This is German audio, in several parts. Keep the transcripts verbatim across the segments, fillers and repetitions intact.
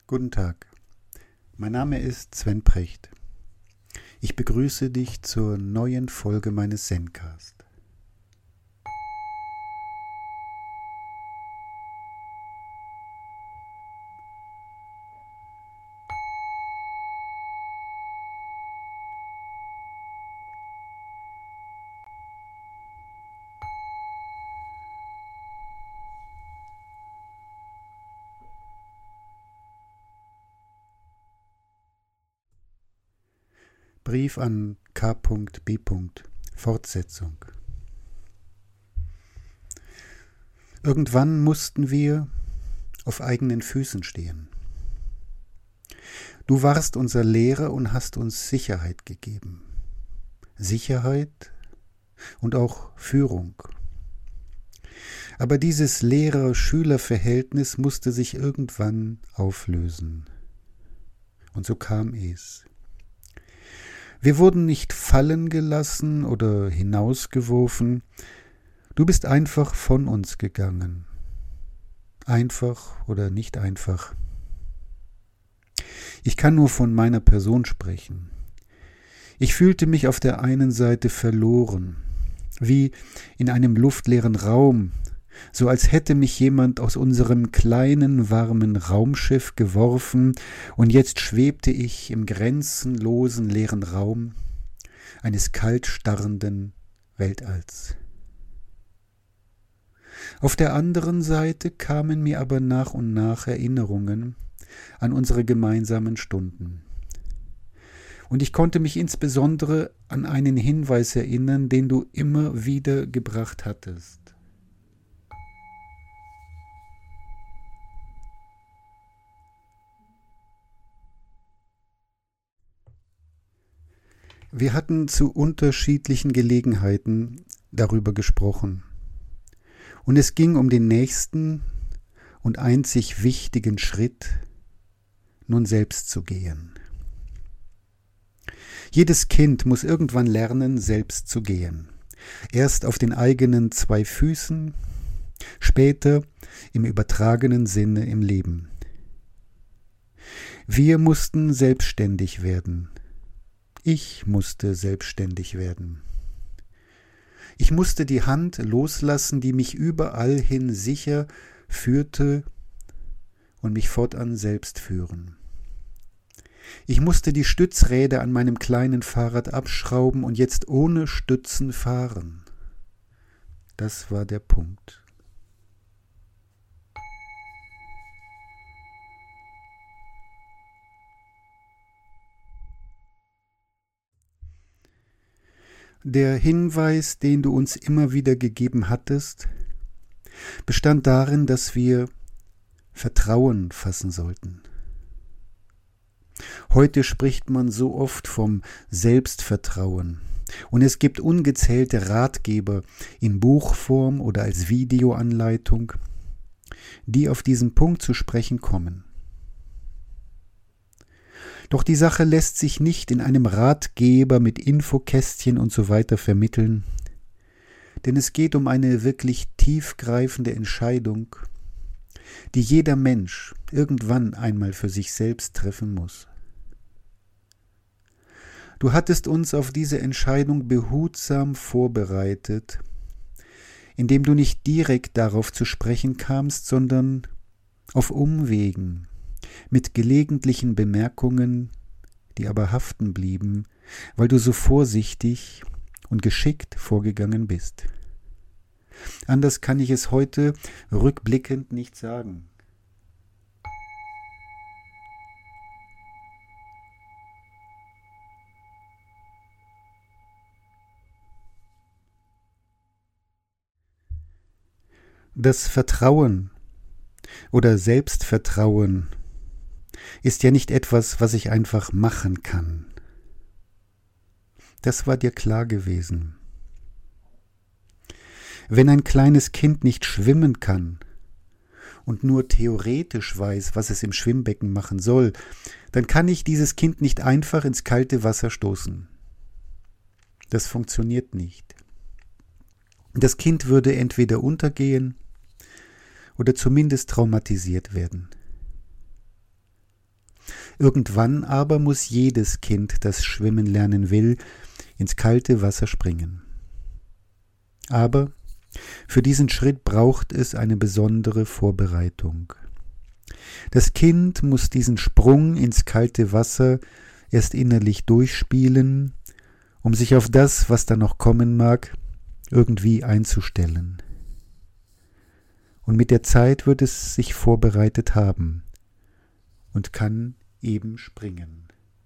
Guten Tag, mein Name ist Sven Precht. Ich begrüße dich zur neuen Folge meines Zencast. Brief an K B Fortsetzung. Irgendwann mussten wir auf eigenen Füßen stehen. Du warst unser Lehrer und hast uns Sicherheit gegeben. Sicherheit und auch Führung. Aber dieses Lehrer-Schüler-Verhältnis musste sich irgendwann auflösen. Und so kam es. Wir wurden nicht fallen gelassen oder hinausgeworfen. Du bist einfach von uns gegangen. Einfach oder nicht einfach. Ich kann nur von meiner Person sprechen. Ich fühlte mich auf der einen Seite verloren, wie in einem luftleeren Raum, so als hätte mich jemand aus unserem kleinen, warmen Raumschiff geworfen und jetzt schwebte ich im grenzenlosen, leeren Raum eines kalt starrenden Weltalls. Auf der anderen Seite kamen mir aber nach und nach Erinnerungen an unsere gemeinsamen Stunden. Und ich konnte mich insbesondere an einen Hinweis erinnern, den du immer wieder gebracht hattest. Wir hatten zu unterschiedlichen Gelegenheiten darüber gesprochen. Und es ging um den nächsten und einzig wichtigen Schritt, nun selbst zu gehen. Jedes Kind muss irgendwann lernen, selbst zu gehen. Erst auf den eigenen zwei Füßen, später im übertragenen Sinne im Leben. Wir mussten selbstständig werden. Ich musste selbstständig werden. Ich musste die Hand loslassen, die mich überall hin sicher führte und mich fortan selbst führen. Ich musste die Stützräder an meinem kleinen Fahrrad abschrauben und jetzt ohne Stützen fahren. Das war der Punkt. Der Hinweis, den du uns immer wieder gegeben hattest, bestand darin, dass wir Vertrauen fassen sollten. Heute spricht man so oft vom Selbstvertrauen und es gibt ungezählte Ratgeber in Buchform oder als Videoanleitung, die auf diesen Punkt zu sprechen kommen. Doch die Sache lässt sich nicht in einem Ratgeber mit Infokästchen und so weiter vermitteln, denn es geht um eine wirklich tiefgreifende Entscheidung, die jeder Mensch irgendwann einmal für sich selbst treffen muss. Du hattest uns auf diese Entscheidung behutsam vorbereitet, indem du nicht direkt darauf zu sprechen kamst, sondern auf Umwegen, mit gelegentlichen Bemerkungen, die aber haften blieben, weil du so vorsichtig und geschickt vorgegangen bist. Anders kann ich es heute rückblickend nicht sagen. Das Vertrauen oder Selbstvertrauen ist ja nicht etwas, was ich einfach machen kann. Das war dir klar gewesen. Wenn ein kleines Kind nicht schwimmen kann und nur theoretisch weiß, was es im Schwimmbecken machen soll, dann kann ich dieses Kind nicht einfach ins kalte Wasser stoßen. Das funktioniert nicht. Das Kind würde entweder untergehen oder zumindest traumatisiert werden. Irgendwann aber muss jedes Kind, das schwimmen lernen will, ins kalte Wasser springen. Aber für diesen Schritt braucht es eine besondere Vorbereitung. Das Kind muss diesen Sprung ins kalte Wasser erst innerlich durchspielen, um sich auf das, was da noch kommen mag, irgendwie einzustellen. Und mit der Zeit wird es sich vorbereitet haben und kann eben springen.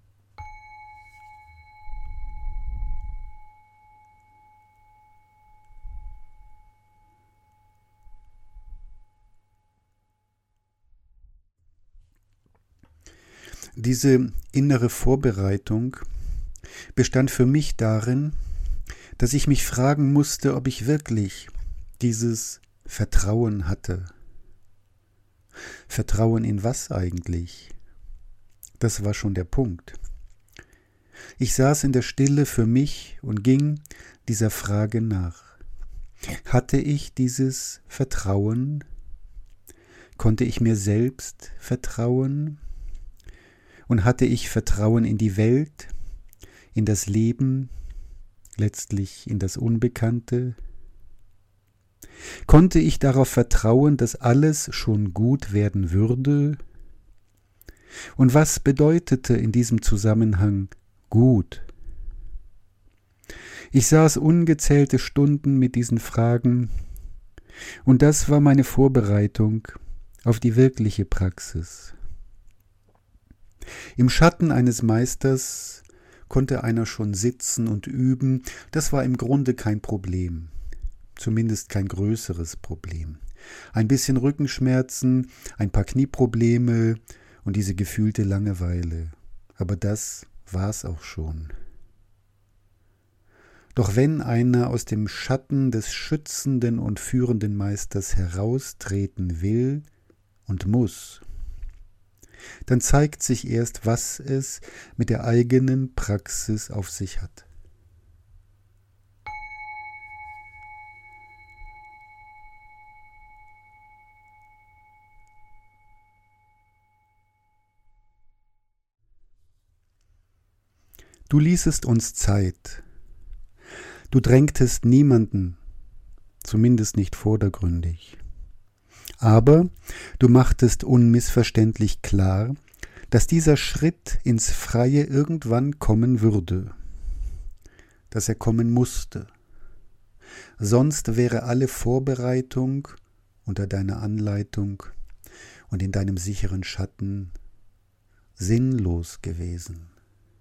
Diese innere Vorbereitung bestand für mich darin, dass ich mich fragen musste, ob ich wirklich dieses Vertrauen hatte. Vertrauen in was eigentlich? Das war schon der Punkt. Ich saß in der Stille für mich und ging dieser Frage nach. Hatte ich dieses Vertrauen? Konnte ich mir selbst vertrauen? Und hatte ich Vertrauen in die Welt, in das Leben, letztlich in das Unbekannte? Konnte ich darauf vertrauen, dass alles schon gut werden würde? Und was bedeutete in diesem Zusammenhang gut? Ich saß ungezählte Stunden mit diesen Fragen, und das war meine Vorbereitung auf die wirkliche Praxis. Im Schatten eines Meisters konnte einer schon sitzen und üben, das war im Grunde kein Problem, zumindest kein größeres Problem. Ein bisschen Rückenschmerzen, ein paar Knieprobleme und diese gefühlte Langeweile, aber das war's auch schon. Doch wenn einer aus dem Schatten des schützenden und führenden Meisters heraustreten will und muss, dann zeigt sich erst, was es mit der eigenen Praxis auf sich hat. Du ließest uns Zeit. Du drängtest niemanden, zumindest nicht vordergründig. Aber du machtest unmissverständlich klar, dass dieser Schritt ins Freie irgendwann kommen würde, dass er kommen musste. Sonst wäre alle Vorbereitung unter deiner Anleitung und in deinem sicheren Schatten sinnlos gewesen.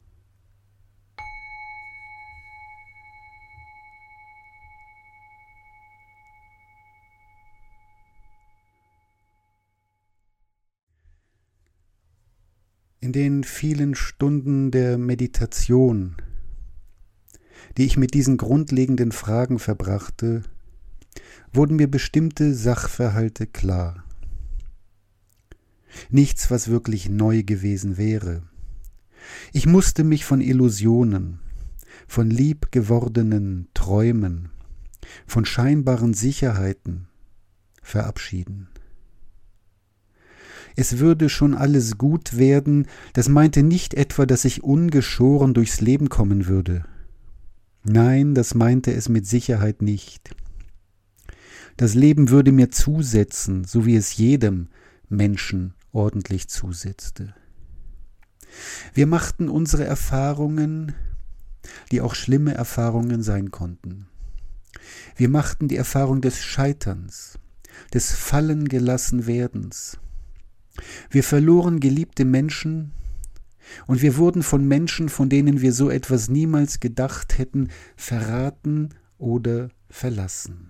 In den vielen Stunden der Meditation, die ich mit diesen grundlegenden Fragen verbrachte, wurden mir bestimmte Sachverhalte klar. Nichts, was wirklich neu gewesen wäre. Ich musste mich von Illusionen, von lieb gewordenen Träumen, von scheinbaren Sicherheiten verabschieden. Es würde schon alles gut werden, das meinte nicht etwa, dass ich ungeschoren durchs Leben kommen würde. Nein, das meinte es mit Sicherheit nicht. Das Leben würde mir zusetzen, so wie es jedem Menschen ordentlich zusetzte. Wir machten unsere Erfahrungen, die auch schlimme Erfahrungen sein konnten. Wir machten die Erfahrung des Scheiterns, des Fallengelassenwerdens. Wir verloren geliebte Menschen und wir wurden von Menschen, von denen wir so etwas niemals gedacht hätten, verraten oder verlassen.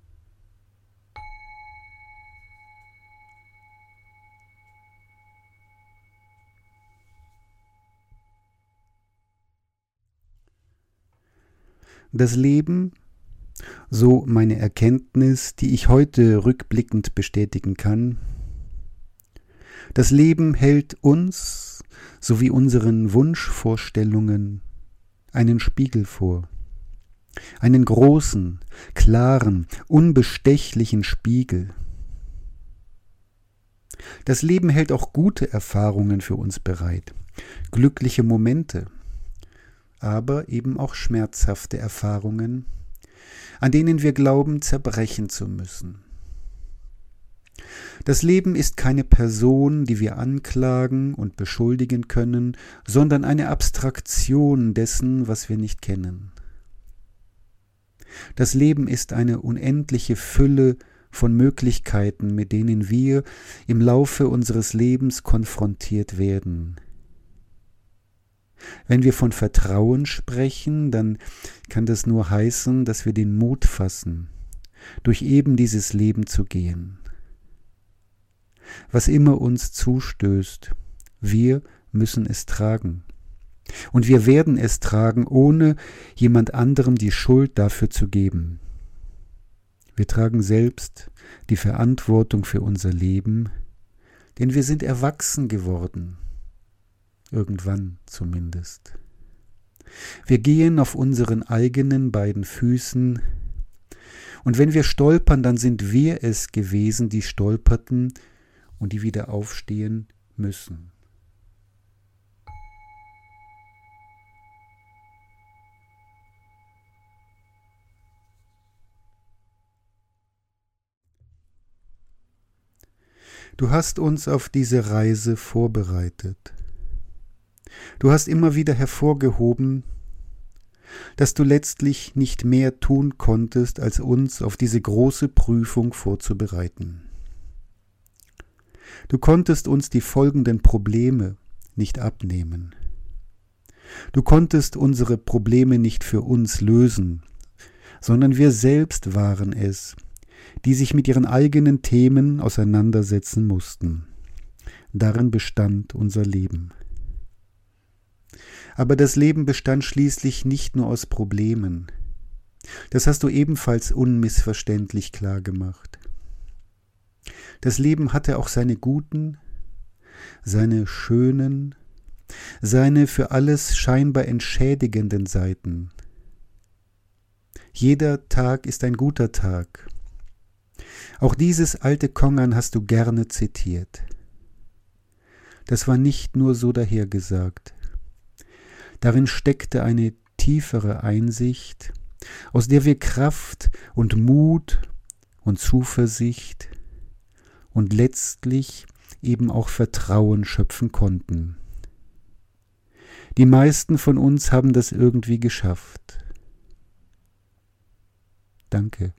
Das Leben, so meine Erkenntnis, die ich heute rückblickend bestätigen kann, das Leben hält uns sowie unseren Wunschvorstellungen einen Spiegel vor. Einen großen, klaren, unbestechlichen Spiegel. Das Leben hält auch gute Erfahrungen für uns bereit, glückliche Momente, aber eben auch schmerzhafte Erfahrungen, an denen wir glauben, zerbrechen zu müssen. Das Leben ist keine Person, die wir anklagen und beschuldigen können, sondern eine Abstraktion dessen, was wir nicht kennen. Das Leben ist eine unendliche Fülle von Möglichkeiten, mit denen wir im Laufe unseres Lebens konfrontiert werden. Wenn wir von Vertrauen sprechen, dann kann das nur heißen, dass wir den Mut fassen, durch eben dieses Leben zu gehen. Was immer uns zustößt, wir müssen es tragen. Und wir werden es tragen, ohne jemand anderem die Schuld dafür zu geben. Wir tragen selbst die Verantwortung für unser Leben, denn wir sind erwachsen geworden. Irgendwann zumindest. Wir gehen auf unseren eigenen beiden Füßen, und wenn wir stolpern, dann sind wir es gewesen, die stolperten und die wieder aufstehen müssen. Du hast uns auf diese Reise vorbereitet. Du hast immer wieder hervorgehoben, dass du letztlich nicht mehr tun konntest, als uns auf diese große Prüfung vorzubereiten. Du konntest uns die folgenden Probleme nicht abnehmen. Du konntest unsere Probleme nicht für uns lösen, sondern wir selbst waren es, die sich mit ihren eigenen Themen auseinandersetzen mussten. Darin bestand unser Leben. Aber das Leben bestand schließlich nicht nur aus Problemen. Das hast du ebenfalls unmissverständlich klar gemacht. Das Leben hatte auch seine guten, seine schönen, seine für alles scheinbar entschädigenden Seiten. Jeder Tag ist ein guter Tag. Auch dieses alte Kongern hast du gerne zitiert. Das war nicht nur so dahergesagt. Darin steckte eine tiefere Einsicht, aus der wir Kraft und Mut und Zuversicht und letztlich eben auch Vertrauen schöpfen konnten. Die meisten von uns haben das irgendwie geschafft. Danke.